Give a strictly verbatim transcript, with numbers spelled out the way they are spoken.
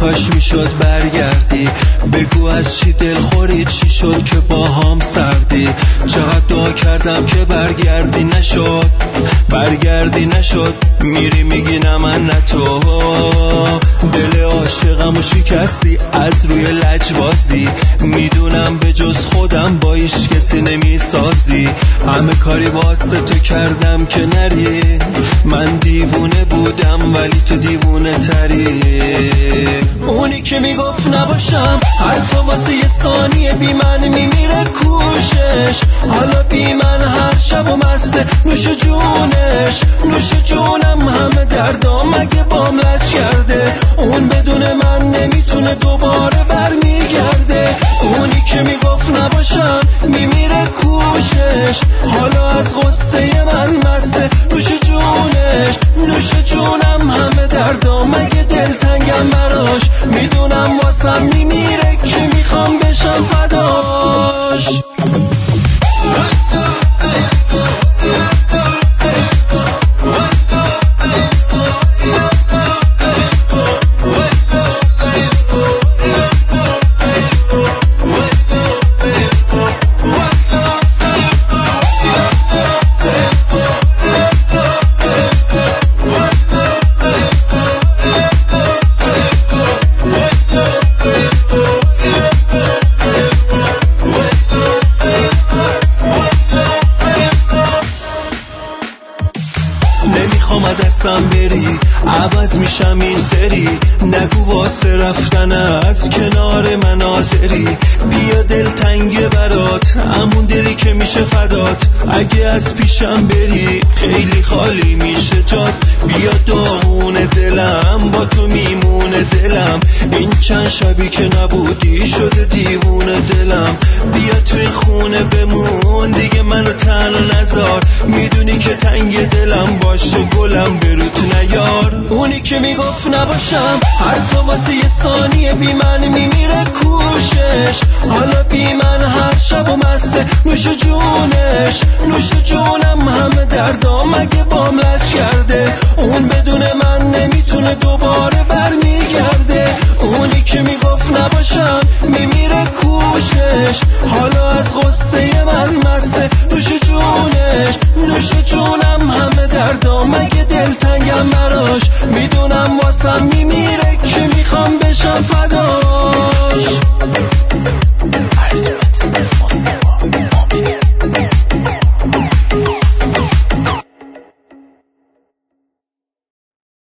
کاش میشد برگردی، بگو از چی دلخوری، چی شد که با هم سردی. چقدر دعا کردم که برگردی نشد، برگردی نشد. میری میگی نه من نه تو، دل عاشقم و شکستی از روی لجبازی. میدونم به جز خودم با ایش کسی نمیسازی. همه کاری واسه تو کردم که نری، من دیوونه بودم ولی تو دیوونه تری. اونی که میگفت نباشم حتی واسه یه ثانیه بی من میمیره کوشش. حالا بی من هر شب و مسته نوش جونش، نوش جونم همه دردام مگه بام لج کرده. اون بدون من نمیتونه دوباره برمیگرده. اونی که میگفت نباشم میمیره کوشش، حالا از غصه من مسته نوش جونش، نوش جونم همه دردام مگه دلتنگم براش. میدونم واسم میمیره که میخوام بشم فداش. دستم بری عوض میشم این سری، نگو واسه رفتن از کنار من آزری. بیا دل تنگه برات همون دلی که میشه فدات، اگه از پیشم بری خیلی خالی میشه جات. بیا داغون دلم با تو میمونه دلم، این چند شبی که نبودی شده دیوونه دلم. بیا توی خونه بمون دیگه منو تنها نذار، میدونی که تنگ دلم باشه گلم بروت نیار. اونی که میگفت نباشم حتی واسه یه ثانیه بی من میمیره کوش.